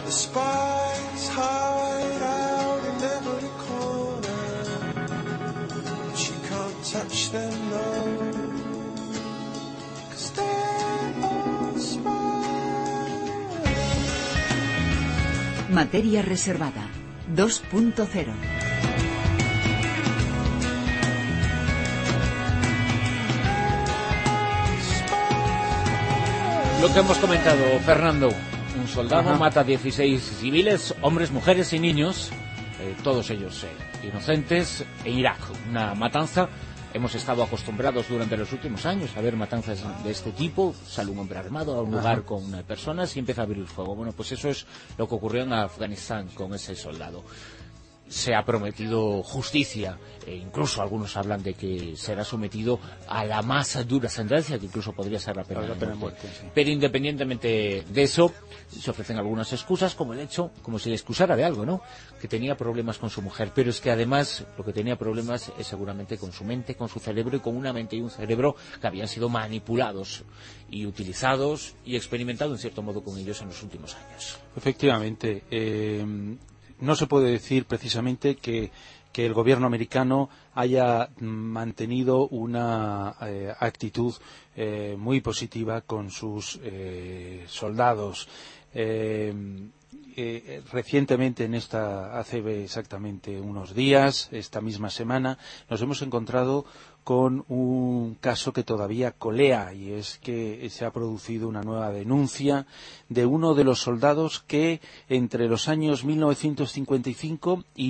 The spies hide out in every corner. She can't touch them, no. 'Cause they're all spies. Materia reservada 2.0. Lo que hemos comentado, Fernando, un soldado mata 16 civiles, hombres, mujeres y niños, todos ellos inocentes, en Irak. Una matanza. Hemos estado acostumbrados durante los últimos años a ver matanzas de este tipo. Sale un hombre armado a un lugar con personas y empieza a abrir fuego. Bueno, pues eso es lo que ocurrió en Afganistán con ese soldado. Se ha prometido justicia, e incluso algunos hablan de que será sometido a la más dura sentencia, que incluso podría ser la pena de muerte. Sí. Pero independientemente de eso, se ofrecen algunas excusas, como el hecho, como si le excusara de algo, ¿no? Que tenía problemas con su mujer, pero es que además lo que tenía problemas es seguramente con su mente, con su cerebro, y con una mente y un cerebro que habían sido manipulados y utilizados y experimentados en cierto modo con ellos en los últimos años. Efectivamente, no se puede decir precisamente que el gobierno americano haya mantenido una actitud muy positiva con sus soldados. Recientemente, hace exactamente unos días, esta misma semana, nos hemos encontrado con un caso que todavía colea, y es que se ha producido una nueva denuncia de uno de los soldados que entre los años 1955 y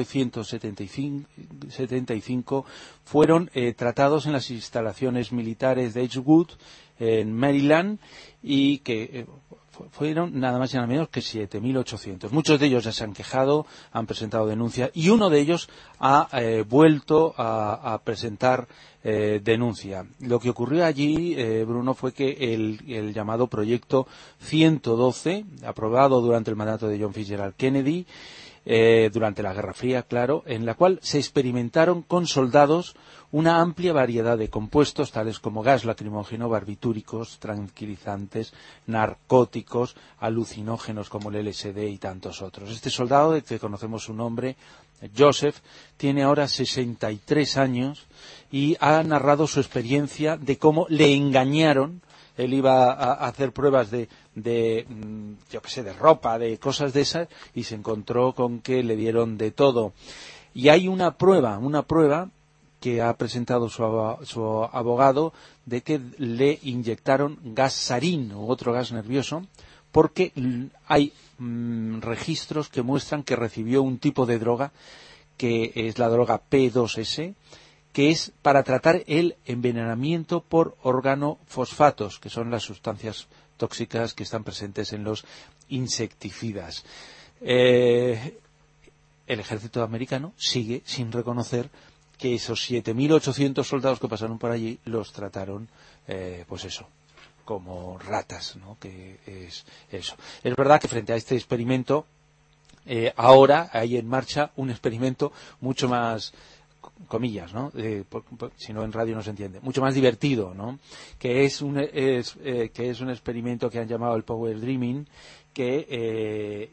1975 fueron tratados en las instalaciones militares de Edgewood, en Maryland, y que fueron nada más y nada menos que 7.800. Muchos de ellos ya se han quejado, han presentado denuncia, y uno de ellos ha vuelto a presentar denuncia. Lo que ocurrió allí, Bruno, fue que el llamado Proyecto 112, aprobado durante el mandato de John Fitzgerald Kennedy, durante la Guerra Fría, claro, en la cual se experimentaron con soldados una amplia variedad de compuestos, tales como gas lacrimógeno, barbitúricos, tranquilizantes, narcóticos, alucinógenos como el LSD y tantos otros. Este soldado, de que conocemos su nombre, Joseph, tiene ahora 63 años y ha narrado su experiencia de cómo le engañaron. Él iba a hacer pruebas de ropa, de cosas de esas, y se encontró con que le dieron de todo. Y hay una prueba que ha presentado su abogado, de que le inyectaron gas sarín u otro gas nervioso, porque hay registros que muestran que recibió un tipo de droga, que es la droga P2S, que es para tratar el envenenamiento por organofosfatos, que son las sustancias tóxicas que están presentes en los insecticidas. El ejército americano sigue sin reconocer que esos 7.800 soldados que pasaron por allí los trataron, como ratas, ¿no? Que es eso. Es verdad que frente a este experimento, ahora hay en marcha un experimento mucho más, comillas, ¿no? Si no, en radio no se entiende, mucho más divertido, ¿no? Que es un experimento que han llamado el Power Dreaming, que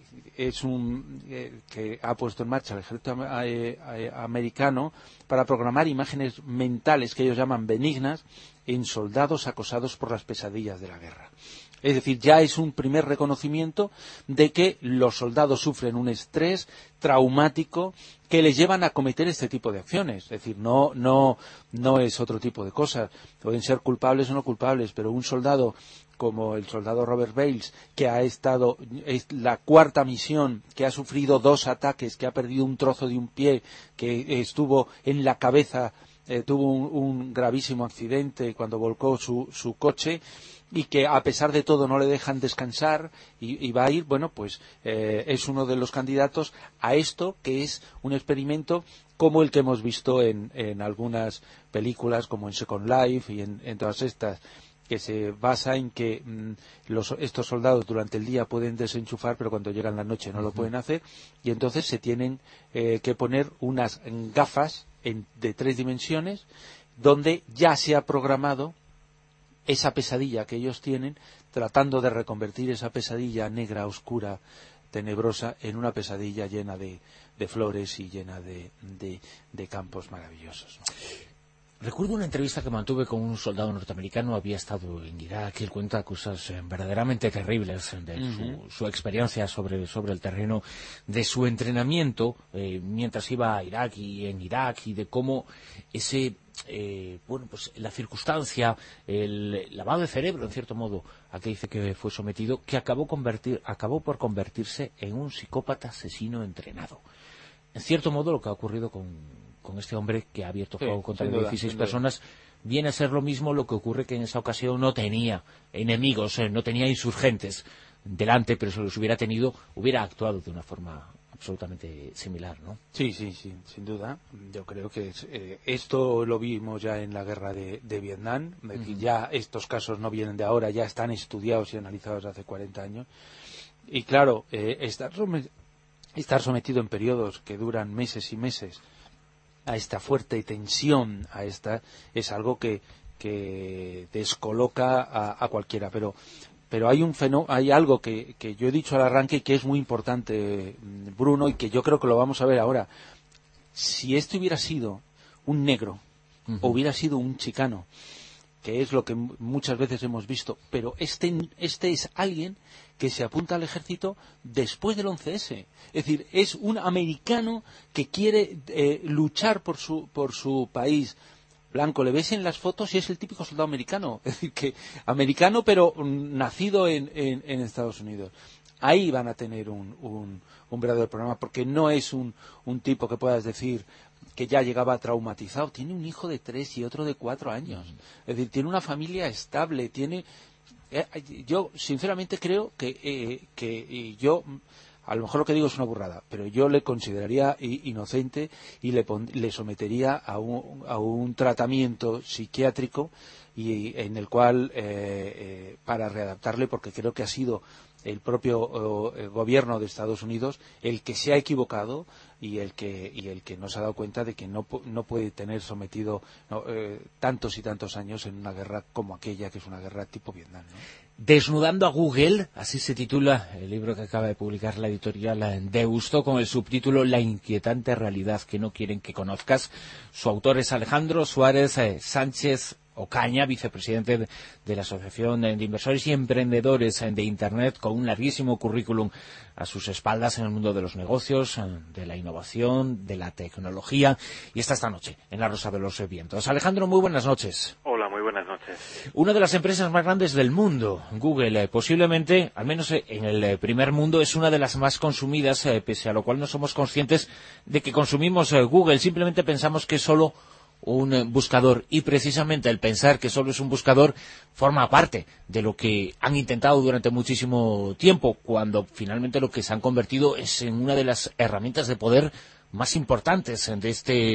ha puesto en marcha el ejército americano para programar imágenes mentales que ellos llaman benignas en soldados acosados por las pesadillas de la guerra. Es decir, ya es un primer reconocimiento de que los soldados sufren un estrés traumático que les llevan a cometer este tipo de acciones. Es decir, no es otro tipo de cosas. Pueden ser culpables o no culpables, pero un soldado como el soldado Robert Bales, que es la cuarta misión, que ha sufrido 2 ataques, que ha perdido un trozo de un pie, que estuvo en la cabeza, tuvo un gravísimo accidente cuando volcó su coche, y que a pesar de todo no le dejan descansar y va a ir, es uno de los candidatos a esto, que es un experimento como el que hemos visto en algunas películas, como en Second Life y en todas estas, que se basa en que estos soldados durante el día pueden desenchufar, pero cuando llegan la noche no lo pueden hacer, y entonces se tienen que poner unas gafas de 3 dimensiones, donde ya se ha programado esa pesadilla que ellos tienen, tratando de reconvertir esa pesadilla negra, oscura, tenebrosa en una pesadilla llena de flores y llena de campos maravillosos, ¿no? Recuerdo una entrevista que mantuve con un soldado norteamericano, había estado en Irak, y él cuenta cosas verdaderamente terribles de su experiencia sobre el terreno, de su entrenamiento mientras iba a Irak y en Irak, y de cómo ese pues la circunstancia, el lavado de cerebro, en cierto modo, a que dice que fue sometido, que acabó por convertirse en un psicópata asesino entrenado. En cierto modo, lo que ha ocurrido con este hombre que ha abierto fuego contra 16 personas, viene a ser lo mismo, lo que ocurre que en esa ocasión no tenía enemigos, no tenía insurgentes delante, pero si los hubiera tenido, hubiera actuado de una forma absolutamente similar, ¿no? Sí, sin duda. Yo creo que esto lo vimos ya en la guerra de Vietnam. Es decir, ya estos casos no vienen de ahora, ya están estudiados y analizados hace 40 años. Y claro, estar sometido en periodos que duran meses y meses a esta fuerte tensión, es algo que descoloca a cualquiera. Pero hay algo que yo he dicho al arranque y que es muy importante, Bruno, y que yo creo que lo vamos a ver ahora. Si esto hubiera sido un negro, o hubiera sido un chicano, que es lo que muchas veces hemos visto, pero este es alguien que se apunta al ejército después del 11S. Es decir, es un americano que quiere luchar por su país. Blanco, le ves en las fotos y es el típico soldado americano. Es decir, que americano pero nacido en Estados Unidos. Ahí van a tener un verdadero problema, porque no es un tipo que puedas decir que ya llegaba traumatizado. Tiene un hijo de 3 y otro de 4 años. Es decir, tiene una familia estable, yo sinceramente creo que yo, a lo mejor lo que digo es una burrada, pero yo le consideraría inocente y le sometería a un tratamiento psiquiátrico y en el cual para readaptarle, porque creo que ha sido el propio gobierno de Estados Unidos el que se ha equivocado y el que no se ha dado cuenta de que no puede tener sometido tantos y tantos años en una guerra como aquella, que es una guerra tipo Vietnam, ¿no? Desnudando a Google, así se titula el libro que acaba de publicar la editorial Deusto, con el subtítulo La inquietante realidad que no quieren que conozcas. Su autor es Alejandro Suárez Sánchez Ocaña, vicepresidente de la Asociación de Inversores y Emprendedores de Internet, con un larguísimo currículum a sus espaldas en el mundo de los negocios, de la innovación, de la tecnología, y está esta noche en La Rosa de los Vientos. Alejandro, muy buenas noches. Hola, muy buenas noches. Una de las empresas más grandes del mundo, Google, posiblemente, al menos en el primer mundo, es una de las más consumidas, pese a lo cual no somos conscientes de que consumimos Google. Simplemente pensamos que es solo un buscador, y precisamente el pensar que solo es un buscador forma parte de lo que han intentado durante muchísimo tiempo, cuando finalmente lo que se han convertido es en una de las herramientas de poder más importantes de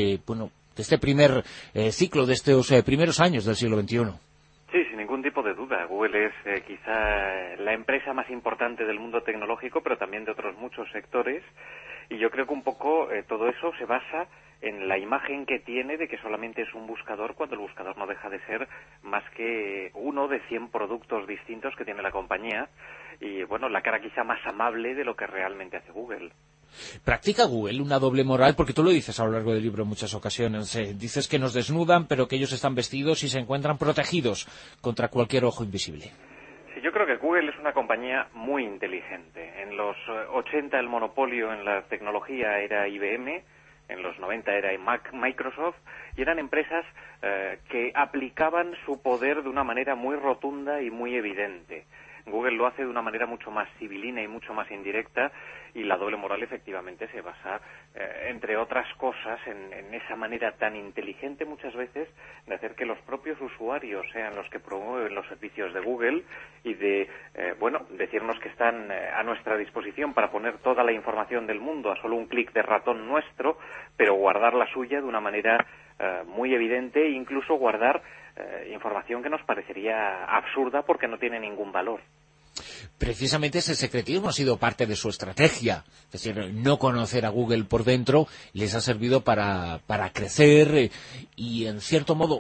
este primer ciclo, de estos primeros años del siglo XXI. Sí, sin ningún tipo de duda. Google es quizá la empresa más importante del mundo tecnológico, pero también de otros muchos sectores, y yo creo que un poco todo eso se basa en la imagen que tiene de que solamente es un buscador, cuando el buscador no deja de ser más que uno de 100 productos distintos que tiene la compañía, y bueno, la cara quizá más amable de lo que realmente hace Google. ¿Practica Google una doble moral? Porque tú lo dices a lo largo del libro en muchas ocasiones. Dices que nos desnudan, pero que ellos están vestidos y se encuentran protegidos contra cualquier ojo invisible. Sí, yo creo que Google es una compañía muy inteligente. En los 80 el monopolio en la tecnología era IBM, en los 90 era Microsoft, y eran empresas que aplicaban su poder de una manera muy rotunda y muy evidente. Google lo hace de una manera mucho más civilina y mucho más indirecta, y la doble moral efectivamente se basa, entre otras cosas, en esa manera tan inteligente muchas veces de hacer que los propios usuarios sean los que promueven los servicios de Google y de, decirnos que están a nuestra disposición para poner toda la información del mundo a solo un clic de ratón nuestro, pero guardar la suya de una manera muy evidente, e incluso guardar información que nos parecería absurda porque no tiene ningún valor. Precisamente ese secretismo ha sido parte de su estrategia. Es decir, no conocer a Google por dentro les ha servido para crecer y, en cierto modo,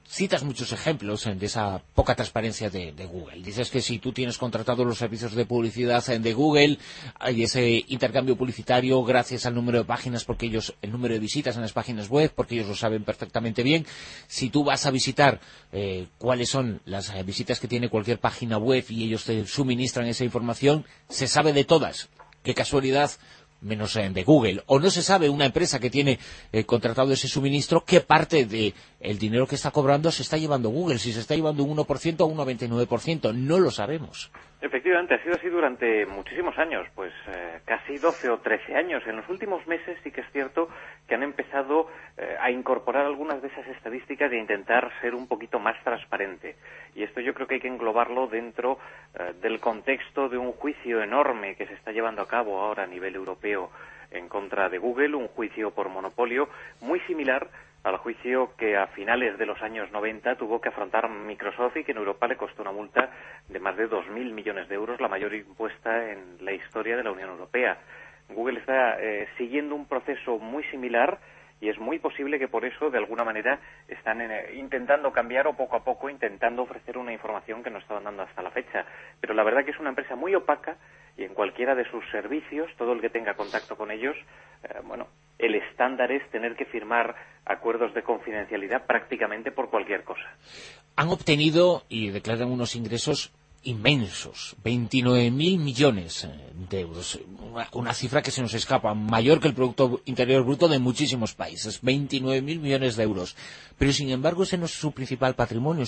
citas muchos ejemplos de esa poca transparencia de Google. Dices que si tú tienes contratado los servicios de publicidad de Google, hay ese intercambio publicitario gracias al número de páginas, porque ellos, el número de visitas en las páginas web, porque ellos lo saben perfectamente bien. Si tú vas a visitar cuáles son las visitas que tiene cualquier página web y ellos te suministran esa información, se sabe de todas. Qué casualidad, menos de Google. O no se sabe una empresa que tiene contratado ese suministro qué parte de el dinero que está cobrando se está llevando Google, si se está llevando un 1% o un 99%, no lo sabemos. Efectivamente, ha sido así durante muchísimos años, pues casi 12 o 13 años. En los últimos meses sí que es cierto que han empezado a incorporar algunas de esas estadísticas e intentar ser un poquito más transparente. Y esto yo creo que hay que englobarlo dentro del contexto de un juicio enorme que se está llevando a cabo ahora a nivel europeo en contra de Google, un juicio por monopolio muy similar al juicio que a finales de los años 90 tuvo que afrontar Microsoft y que en Europa le costó una multa de más de 2.000 millones de euros, la mayor impuesta en la historia de la Unión Europea. Google está siguiendo un proceso muy similar y es muy posible que por eso, de alguna manera, están intentando cambiar o poco a poco intentando ofrecer una información que no estaban dando hasta la fecha. Pero la verdad que es una empresa muy opaca y en cualquiera de sus servicios, todo el que tenga contacto con ellos, el estándar es tener que firmar acuerdos de confidencialidad prácticamente por cualquier cosa. Han obtenido y declaran unos ingresos inmensos, 29.000 millones de euros, una cifra que se nos escapa, mayor que el Producto Interior Bruto de muchísimos países, 29.000 millones de euros. Pero sin embargo ese no es su principal patrimonio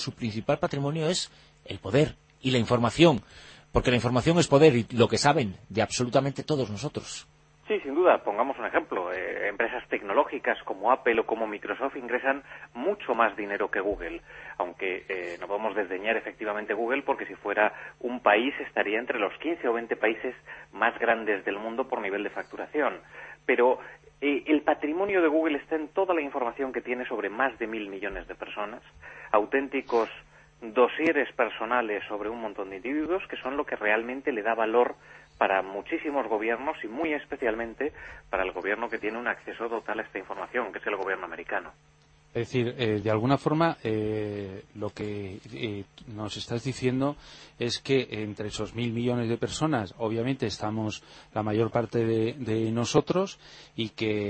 es el poder y la información, porque la información es poder y lo que saben de absolutamente todos nosotros. Sí, sin duda. Pongamos un ejemplo. Empresas tecnológicas como Apple o como Microsoft ingresan mucho más dinero que Google, aunque no podemos desdeñar efectivamente Google, porque si fuera un país estaría entre los 15 o 20 países más grandes del mundo por nivel de facturación. Pero el patrimonio de Google está en toda la información que tiene sobre más de 1.000 millones de personas, auténticos dosieres personales sobre un montón de individuos, que son lo que realmente le da valor para muchísimos gobiernos y muy especialmente para el gobierno que tiene un acceso total a esta información, que es el gobierno americano. Es decir, de alguna forma, lo que nos estás diciendo es que entre esos 1.000 millones de personas, obviamente estamos la mayor parte de nosotros, y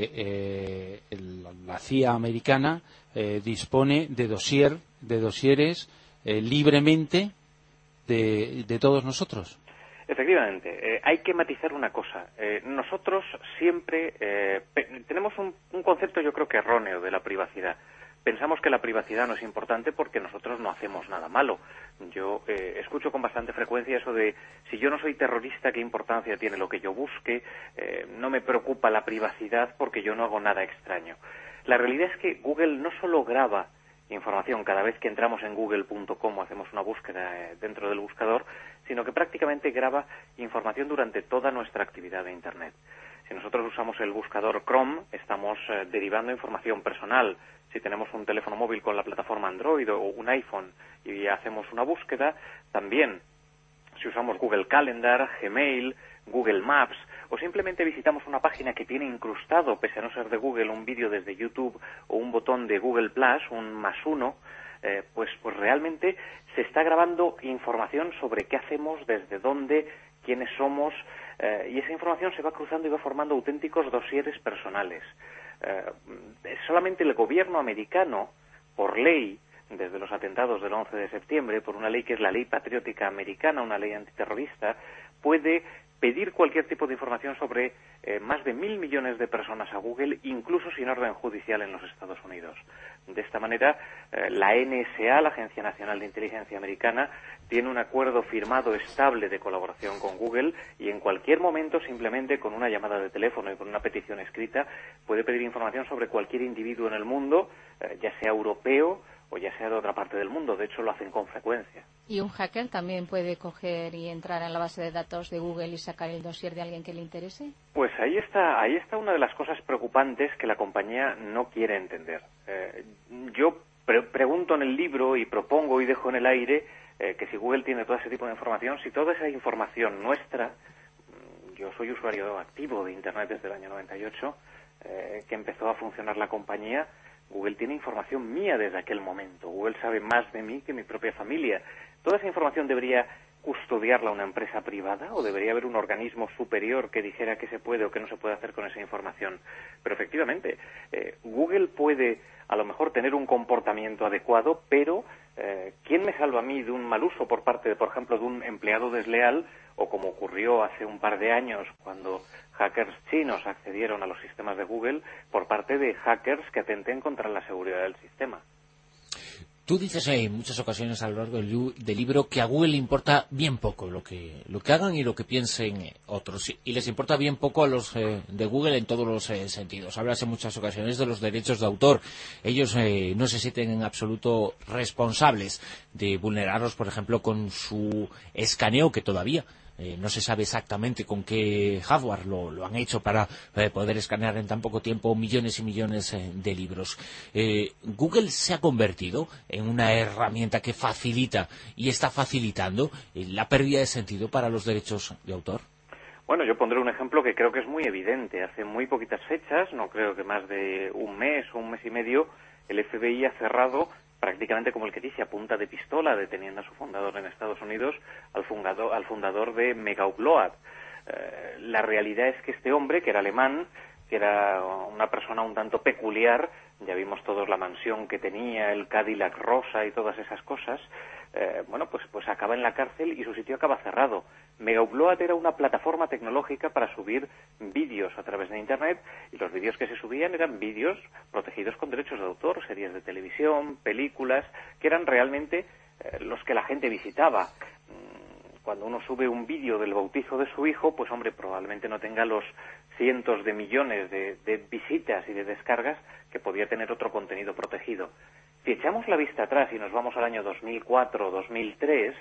que la CIA americana dispone de dosieres libremente de todos nosotros. Efectivamente, hay que matizar una cosa. Nosotros siempre tenemos un concepto, yo creo que erróneo, de la privacidad. Pensamos que la privacidad no es importante porque nosotros no hacemos nada malo. Yo escucho con bastante frecuencia eso de, si yo no soy terrorista, ¿qué importancia tiene lo que yo busque? No me preocupa la privacidad porque yo no hago nada extraño. La realidad es que Google no solo graba información cada vez que entramos en google.com o hacemos una búsqueda dentro del buscador, sino que prácticamente graba información durante toda nuestra actividad de Internet. Si nosotros usamos el buscador Chrome, estamos derivando información personal. Si tenemos un teléfono móvil con la plataforma Android o un iPhone y hacemos una búsqueda, también si usamos Google Calendar, Gmail, Google Maps, o simplemente visitamos una página que tiene incrustado, pese a no ser de Google, un vídeo desde YouTube o un botón de Google Plus, un +1, pues realmente se está grabando información sobre qué hacemos, desde dónde, quiénes somos, y esa información se va cruzando y va formando auténticos dosieres personales. Solamente el gobierno americano, por ley, desde los atentados del 11 de septiembre, por una ley que es la Ley Patriótica Americana, una ley antiterrorista, puede pedir cualquier tipo de información sobre más de 1.000 millones de personas a Google, incluso sin orden judicial en los Estados Unidos. De esta manera, la NSA, la Agencia Nacional de Inteligencia Americana, tiene un acuerdo firmado estable de colaboración con Google y en cualquier momento, simplemente con una llamada de teléfono y con una petición escrita, puede pedir información sobre cualquier individuo en el mundo, ya sea europeo o ya sea de otra parte del mundo. De hecho, lo hacen con frecuencia. ¿Y un hacker también puede coger y entrar en la base de datos de Google y sacar el dossier de alguien que le interese? Pues ahí está una de las cosas preocupantes que la compañía no quiere entender. Yo pregunto en el libro y propongo y dejo en el aire que si Google tiene todo ese tipo de información, si toda esa información nuestra, yo soy usuario activo de Internet desde el año 98, que empezó a funcionar la compañía, Google tiene información mía desde aquel momento. Google sabe más de mí que mi propia familia. ¿Toda esa información debería custodiarla una empresa privada o debería haber un organismo superior que dijera qué se puede o qué no se puede hacer con esa información? Pero efectivamente, Google puede a lo mejor tener un comportamiento adecuado, pero ¿quién me salva a mí de un mal uso por parte, por ejemplo, de un empleado desleal, o como ocurrió hace un par de años cuando hackers chinos accedieron a los sistemas de Google por parte de hackers que atenten contra la seguridad del sistema? Tú dices en muchas ocasiones a lo largo del libro que a Google le importa bien poco lo que hagan y lo que piensen otros, y les importa bien poco a los de Google en todos los sentidos. Hablas en muchas ocasiones de los derechos de autor. Ellos no se sienten en absoluto responsables de vulnerarlos, por ejemplo, con su escaneo, que todavía no se sabe exactamente con qué hardware lo han hecho para poder escanear en tan poco tiempo millones y millones de libros. Google se ha convertido en una herramienta que facilita y está facilitando la pérdida de sentido para los derechos de autor. Bueno, yo pondré un ejemplo que creo que es muy evidente. Hace muy poquitas fechas, no creo que más de un mes o un mes y medio, el FBI ha cerrado prácticamente, como el que dice, a punta de pistola, deteniendo a su fundador en Estados Unidos, al fundador de Mega Upload. La realidad es que este hombre, que era alemán, que era una persona un tanto peculiar, ya vimos todos la mansión que tenía, el Cadillac rosa y todas esas cosas, pues acaba en la cárcel y su sitio acaba cerrado. Mega Upload era una plataforma tecnológica para subir vídeos a través de Internet, y los vídeos que se subían eran vídeos protegidos con derechos de autor, series de televisión, películas, que eran realmente los que la gente visitaba. Cuando uno sube un vídeo del bautizo de su hijo, pues hombre, probablemente no tenga los cientos de millones de visitas y de descargas que podía tener otro contenido protegido. Si echamos la vista atrás y nos vamos al año 2004 o 2003,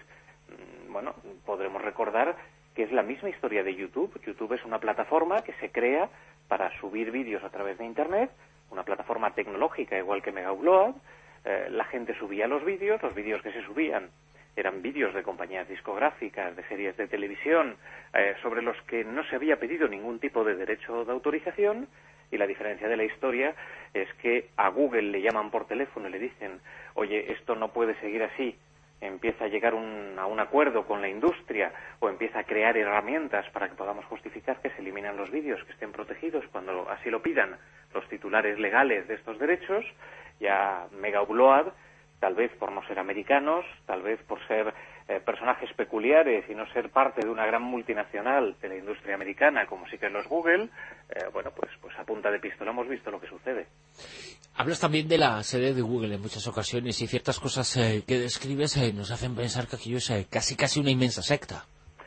podremos recordar que es la misma historia de YouTube. YouTube es una plataforma que se crea para subir vídeos a través de Internet, una plataforma tecnológica igual que Mega Upload. La gente subía los vídeos que se subían eran vídeos de compañías discográficas, de series de televisión, sobre los que no se había pedido ningún tipo de derecho de autorización, y la diferencia de la historia es que a Google le llaman por teléfono y le dicen, oye, esto no puede seguir así, empieza a llegar a un acuerdo con la industria, o empieza a crear herramientas para que podamos justificar que se eliminan los vídeos que estén protegidos cuando así lo pidan los titulares legales de estos derechos. Ya Mega Upload, tal vez por no ser americanos, tal vez por ser personajes peculiares y no ser parte de una gran multinacional de la industria americana, como sí que los Google, pues a punta de pistola hemos visto lo que sucede. Hablas también de la sede de Google en muchas ocasiones, y ciertas cosas que describes nos hacen pensar que aquello es casi una inmensa secta.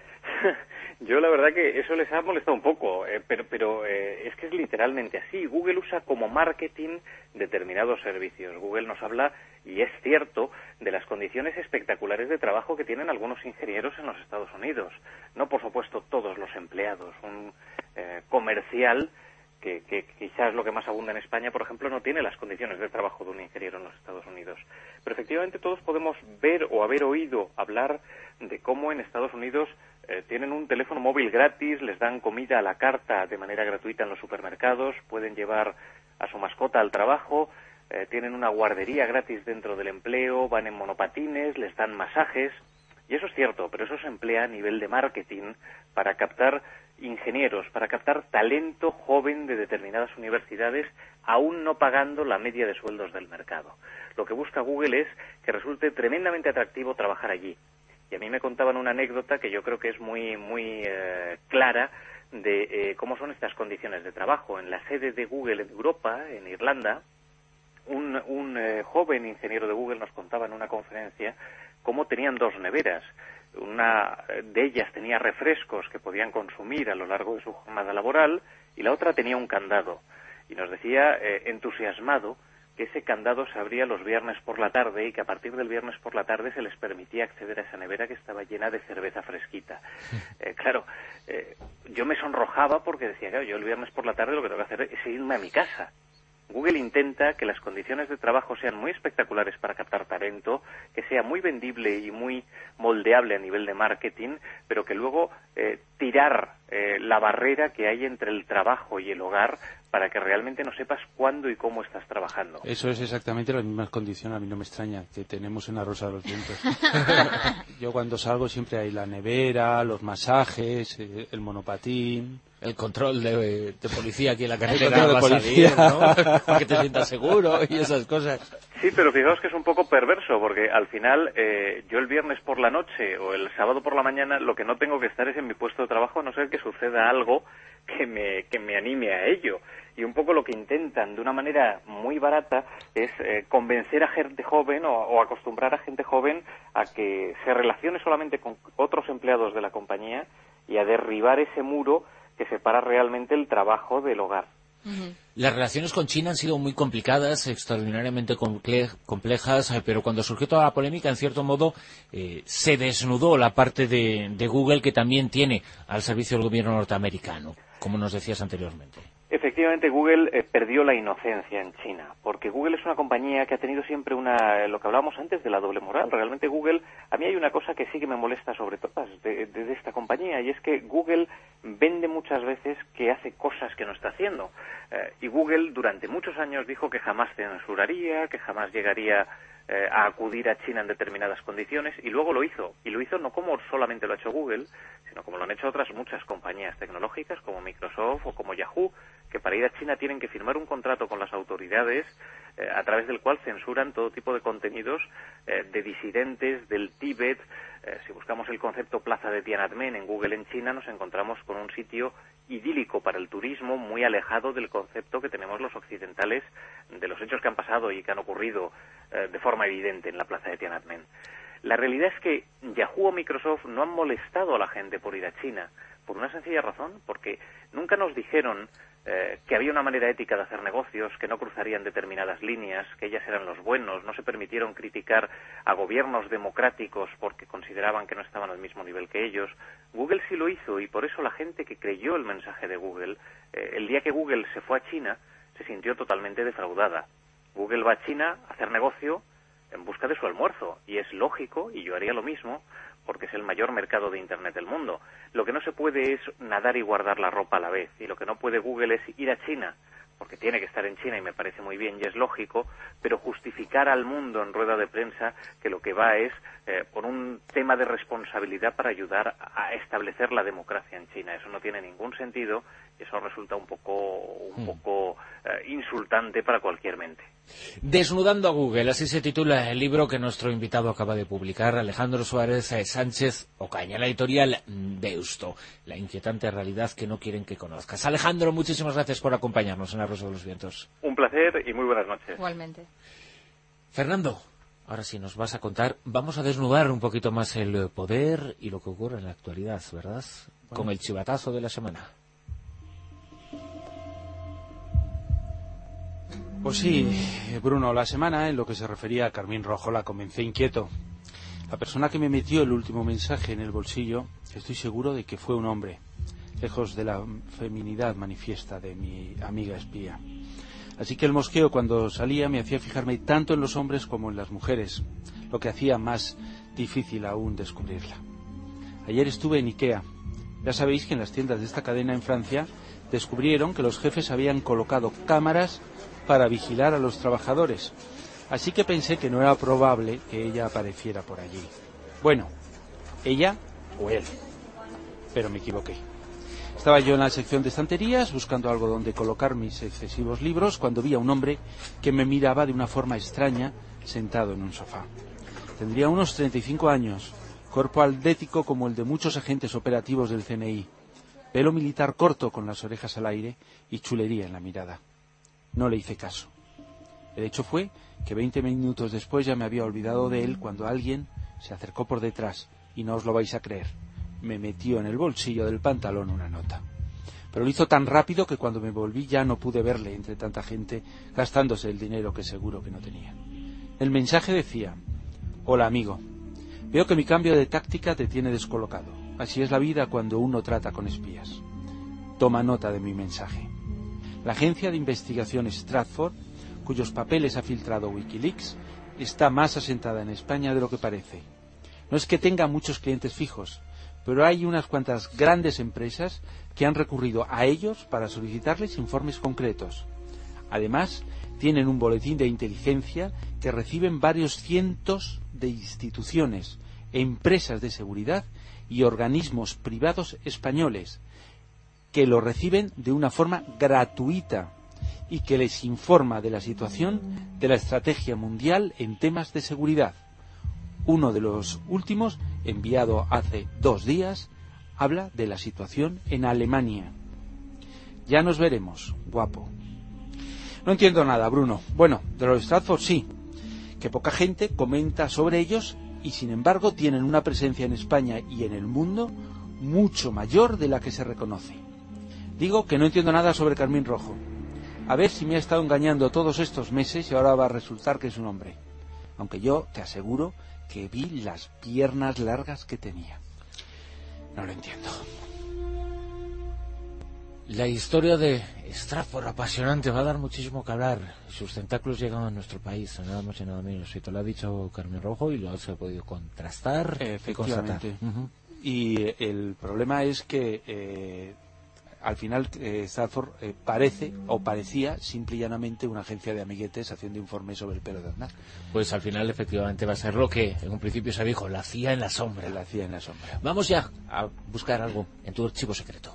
Yo la verdad que eso les ha molestado un poco, pero es que es literalmente así. Google usa como marketing determinados servicios. Google nos habla, y es cierto, de las condiciones espectaculares de trabajo que tienen algunos ingenieros en los Estados Unidos. No, por supuesto, todos los empleados. Un comercial que quizás lo que más abunda en España, por ejemplo, no tiene las condiciones de trabajo de un ingeniero en los Estados Unidos. Pero efectivamente todos podemos ver o haber oído hablar de cómo en Estados Unidos tienen un teléfono móvil gratis, les dan comida a la carta de manera gratuita en los supermercados, pueden llevar a su mascota al trabajo, tienen una guardería gratis dentro del empleo, van en monopatines, les dan masajes. Y eso es cierto, pero eso se emplea a nivel de marketing para captar ingenieros, para captar talento joven de determinadas universidades, aún no pagando la media de sueldos del mercado. Lo que busca Google es que resulte tremendamente atractivo trabajar allí. Y a mí me contaban una anécdota que yo creo que es muy clara de cómo son estas condiciones de trabajo. En la sede de Google en Europa, en Irlanda, un joven ingeniero de Google nos contaba en una conferencia cómo tenían dos neveras. Una de ellas tenía refrescos que podían consumir a lo largo de su jornada laboral, y la otra tenía un candado. Y nos decía, entusiasmado, que ese candado se abría los viernes por la tarde y que a partir del viernes por la tarde se les permitía acceder a esa nevera que estaba llena de cerveza fresquita. Yo me sonrojaba porque decía, claro, yo el viernes por la tarde lo que tengo que hacer es irme a mi casa. Google intenta que las condiciones de trabajo sean muy espectaculares para captar talento, que sea muy vendible y muy moldeable a nivel de marketing, pero que luego tirar la barrera que hay entre el trabajo y el hogar para que realmente no sepas cuándo y cómo estás trabajando. Eso es exactamente las mismas condiciones, a mí no me extraña, que tenemos en la Rosa de los Vientos. Yo cuando salgo siempre hay la nevera, los masajes, el monopatín... El control de policía aquí en la El carretera control de va a policía. salir, ¿no? Para que te sientas seguro y esas cosas. Sí, pero fijaos que es un poco perverso, porque al final yo el viernes por la noche o el sábado por la mañana lo que no tengo que estar es en mi puesto de trabajo, a no ser que suceda algo que me anime a ello. Y un poco lo que intentan de una manera muy barata es convencer a gente joven o acostumbrar a gente joven a que se relacione solamente con otros empleados de la compañía y a derribar ese muro que separa realmente el trabajo del hogar. Las relaciones con China han sido muy complicadas, extraordinariamente complejas, pero cuando surgió toda la polémica, en cierto modo, se desnudó la parte de Google que también tiene al servicio del gobierno norteamericano, como nos decías anteriormente. Efectivamente, Google perdió la inocencia en China, porque Google es una compañía que ha tenido siempre lo que hablábamos antes de la doble moral. Realmente Google, a mí hay una cosa que sí que me molesta sobre todas de esta compañía, y es que Google vende muchas veces que hace cosas que no está haciendo. Y Google durante muchos años dijo que jamás censuraría, que jamás llegaría a acudir a China en determinadas condiciones, y luego lo hizo. Y lo hizo no como solamente lo ha hecho Google, sino como lo han hecho otras muchas compañías tecnológicas como Microsoft o como Yahoo, que para ir a China tienen que firmar un contrato con las autoridades a través del cual censuran todo tipo de contenidos de disidentes del Tíbet. Si buscamos el concepto Plaza de Tiananmen en Google en China, nos encontramos con un sitio idílico para el turismo, muy alejado del concepto que tenemos los occidentales de los hechos que han pasado y que han ocurrido de forma evidente en la Plaza de Tiananmen. La realidad es que Yahoo o Microsoft no han molestado a la gente por ir a China, por una sencilla razón, porque nunca nos dijeron que había una manera ética de hacer negocios, que no cruzarían determinadas líneas, que ellas eran los buenos, no se permitieron criticar a gobiernos democráticos porque consideraban que no estaban al mismo nivel que ellos. Google sí lo hizo, y por eso la gente que creyó el mensaje de Google, el día que Google se fue a China, se sintió totalmente defraudada. Google va a China a hacer negocio en busca de su almuerzo, y es lógico, y yo haría lo mismo, porque es el mayor mercado de Internet del mundo. Lo que no se puede es nadar y guardar la ropa a la vez, y lo que no puede Google es ir a China, porque tiene que estar en China y me parece muy bien y es lógico, pero justificar al mundo en rueda de prensa que lo que va es por un tema de responsabilidad para ayudar a establecer la democracia en China. Eso no tiene ningún sentido y eso resulta un poco insultante para cualquier mente. Desnudando a Google, así se titula el libro que nuestro invitado acaba de publicar, Alejandro Suárez Sánchez Ocaña, la editorial Deusto, la inquietante realidad que no quieren que conozcas. Alejandro, muchísimas gracias por acompañarnos en La Rosa de los Vientos. Un placer y muy buenas noches. Igualmente. Fernando, ahora sí nos vas a contar, vamos a desnudar un poquito más el poder y lo que ocurre en la actualidad, ¿verdad? Bueno. Con el chivatazo de la semana. Pues sí, Bruno, la semana en lo que se refería a Carmín Rojo la comencé inquieto. La persona que me metió el último mensaje en el bolsillo, estoy seguro de que fue un hombre, lejos de la feminidad manifiesta de mi amiga espía. Así que el mosqueo cuando salía me hacía fijarme tanto en los hombres como en las mujeres, lo que hacía más difícil aún descubrirla. Ayer estuve en Ikea. Ya sabéis que en las tiendas de esta cadena en Francia descubrieron que los jefes habían colocado cámaras para vigilar a los trabajadores. Así que pensé que no era probable que ella apareciera por allí. Bueno, ella o él. Pero me equivoqué. Estaba yo en la sección de estanterías buscando algo donde colocar mis excesivos libros cuando vi a un hombre que me miraba de una forma extraña sentado en un sofá. Tendría unos 35 años, cuerpo atlético como el de muchos agentes operativos del CNI, pelo militar corto con las orejas al aire y chulería en la mirada. No le hice caso. El hecho fue que 20 minutos después ya me había olvidado de él cuando alguien se acercó por detrás y no os lo vais a creer. Me metió en el bolsillo del pantalón una nota. Pero lo hizo tan rápido que cuando me volví ya no pude verle entre tanta gente gastándose el dinero que seguro que no tenía. El mensaje decía: hola amigo, veo que mi cambio de táctica te tiene descolocado. Así es la vida cuando uno trata con espías. Toma nota de mi mensaje. La agencia de investigación Stratford, cuyos papeles ha filtrado Wikileaks, está más asentada en España de lo que parece. No es que tenga muchos clientes fijos, pero hay unas cuantas grandes empresas que han recurrido a ellos para solicitarles informes concretos. Además, tienen un boletín de inteligencia que reciben varios cientos de instituciones, empresas de seguridad y organismos privados españoles que lo reciben de una forma gratuita y que les informa de la situación de la estrategia mundial en temas de seguridad. Uno de los últimos, enviado hace 2 días, habla de la situación en Alemania. Ya nos veremos, guapo. No entiendo nada, Bruno. Bueno, de los Stratford sí, que poca gente comenta sobre ellos y sin embargo tienen una presencia en España y en el mundo mucho mayor de la que se reconoce. Digo que no entiendo nada sobre Carmín Rojo. A ver si me ha estado engañando todos estos meses y ahora va a resultar que es un hombre. Aunque yo te aseguro que vi las piernas largas que tenía. No lo entiendo. La historia de Stratford, apasionante, va a dar muchísimo que hablar. Sus tentáculos llegan a nuestro país, nada más y nada menos. Y te lo ha dicho Carmín Rojo y lo has podido contrastar. Efectivamente. Y constatar. Y el problema es que al final Stratford parece o parecía simple y llanamente una agencia de amiguetes haciendo informes sobre el pelo de Aznar. Pues al final efectivamente va a ser lo que en un principio se dijo, la CIA en la sombra. La CIA en la sombra. Vamos ya a buscar algo en tu archivo secreto.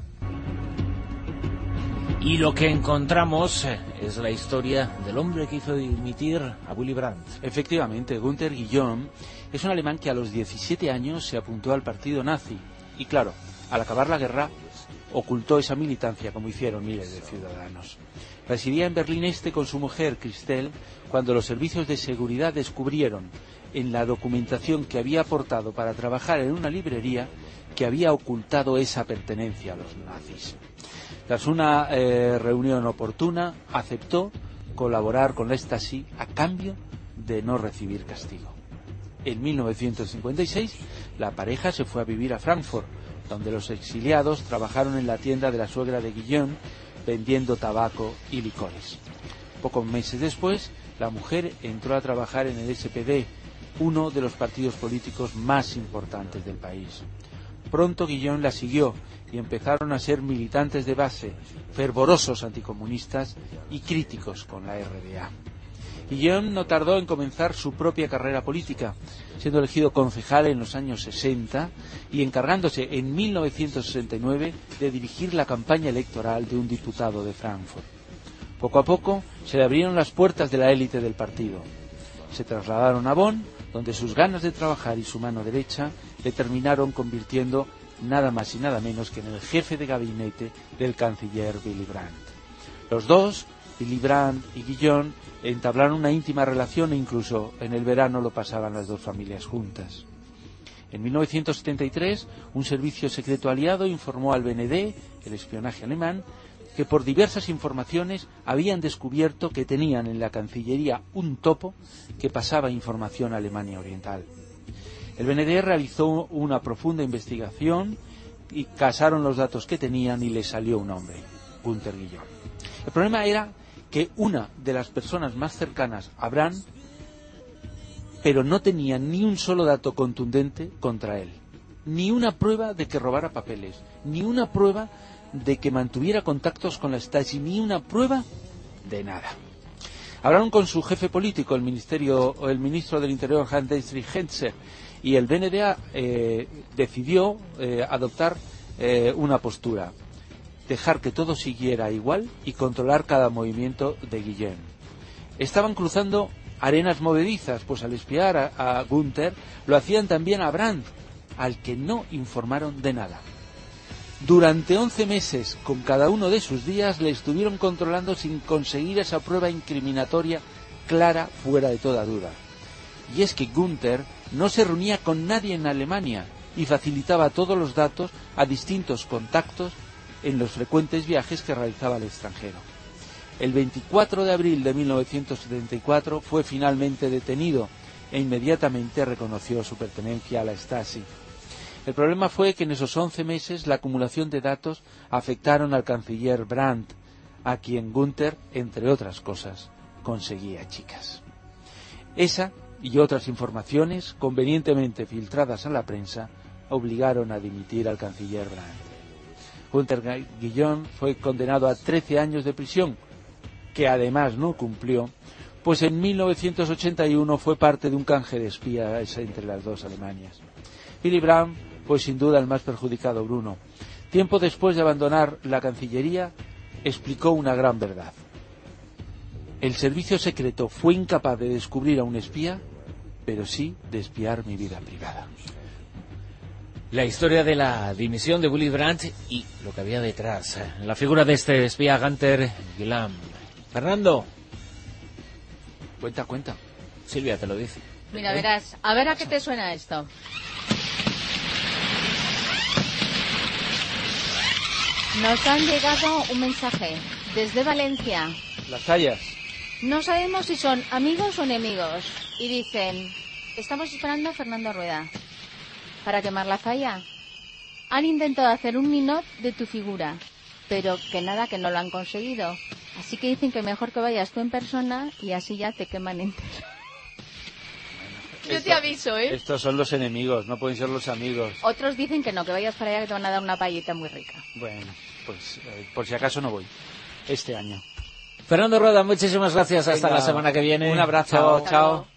Y lo que encontramos es la historia del hombre que hizo dimitir a Willy Brandt. Efectivamente, Günther Guillaume es un alemán que a los 17 años se apuntó al partido nazi. Y claro, al acabar la guerra, ocultó esa militancia como hicieron miles de ciudadanos. Residía en Berlín Este con su mujer, Christelle, cuando los servicios de seguridad descubrieron en la documentación que había aportado para trabajar en una librería que había ocultado esa pertenencia a los nazis. Tras una reunión oportuna, aceptó colaborar con la Stasi a cambio de no recibir castigo. En 1956, la pareja se fue a vivir a Frankfurt, donde los exiliados trabajaron en la tienda de la suegra de Guillaume, vendiendo tabaco y licores. Pocos meses después, la mujer entró a trabajar en el SPD, uno de los partidos políticos más importantes del país. Pronto Guillaume la siguió y empezaron a ser militantes de base, fervorosos anticomunistas y críticos con la RDA. Guillaume no tardó en comenzar su propia carrera política, siendo elegido concejal en los años 60 y encargándose en 1969 de dirigir la campaña electoral de un diputado de Frankfurt. Poco a poco se le abrieron las puertas de la élite del partido. Se trasladaron a Bonn, donde sus ganas de trabajar y su mano derecha le terminaron convirtiendo nada más y nada menos que en el jefe de gabinete del canciller Willy Brandt. Los dos, Willy Brandt y Guillaume, entablaron una íntima relación e incluso en el verano lo pasaban las dos familias juntas. En 1973, un servicio secreto aliado informó al BND, el espionaje alemán, que por diversas informaciones habían descubierto que tenían en la Cancillería un topo que pasaba información a Alemania Oriental. El BND realizó una profunda investigación y casaron los datos que tenían y les salió un hombre, Günther Guillaume. El problema era que una de las personas más cercanas a Brandt, pero no tenía ni un solo dato contundente contra él, ni una prueba de que robara papeles, ni una prueba de que mantuviera contactos con la Stasi, ni una prueba de nada. Hablaron con su jefe político, el ministro del Interior, Hans-Dietrich Genscher, y el BND decidió adoptar una postura: dejar que todo siguiera igual y controlar cada movimiento de Guillaume. Estaban cruzando arenas movedizas, pues al espiar a Günther lo hacían también a Brandt, al que no informaron de nada. Durante 11 meses, con cada uno de sus días, le estuvieron controlando sin conseguir esa prueba incriminatoria clara fuera de toda duda. Y es que Günther no se reunía con nadie en Alemania y facilitaba todos los datos a distintos contactos en los frecuentes viajes que realizaba al extranjero. El 24 de abril de 1974 fue finalmente detenido e inmediatamente reconoció su pertenencia a la Stasi. El problema fue que en esos 11 meses la acumulación de datos afectaron al canciller Brandt, a quien Günther, entre otras cosas, conseguía chicas. Esa y otras informaciones, convenientemente filtradas a la prensa, obligaron a dimitir al canciller Brandt. Gunther Guillón fue condenado a 13 años de prisión, que además no cumplió, pues en 1981 fue parte de un canje de espías entre las dos Alemanias. Willy Brandt fue sin duda el más perjudicado, Bruno. Tiempo después de abandonar la Cancillería, explicó una gran verdad. El servicio secreto fue incapaz de descubrir a un espía, pero sí de espiar mi vida privada. La historia de la dimisión de Willy Brandt y lo que había detrás, la figura de este espía Gunther Guillaume. Fernando. Cuenta. Silvia te lo dice. Mira, verás, a ver a qué te suena esto. Nos han llegado un mensaje desde Valencia. Las Hayas. No sabemos si son amigos o enemigos. Y dicen, estamos esperando a Fernando Rueda para quemar la falla. Han intentado hacer un ninot de tu figura, pero que nada, que no lo han conseguido. Así que dicen que mejor que vayas tú en persona y así ya te queman entero. Yo te aviso, ¿eh? Estos son los enemigos, no pueden ser los amigos. Otros dicen que no, que vayas para allá, que te van a dar una paellita muy rica. Bueno, pues por si acaso no voy este año. Fernando Rueda, muchísimas gracias. Hasta Venga, la semana que viene. Un abrazo, chao.